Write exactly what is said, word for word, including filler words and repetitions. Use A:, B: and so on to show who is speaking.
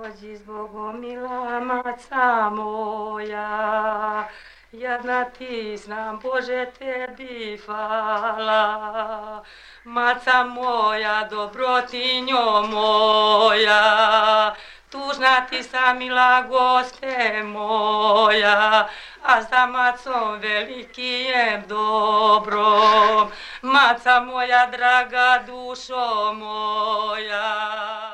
A: Dođi zbogom mila maca moja, jadna ti znam, Bože tebi hvala. Maca moja, dobrotinjo moja, tužna ti sam mila goste moja, a za macom velikijem dobrom, maca moja draga dušo moja.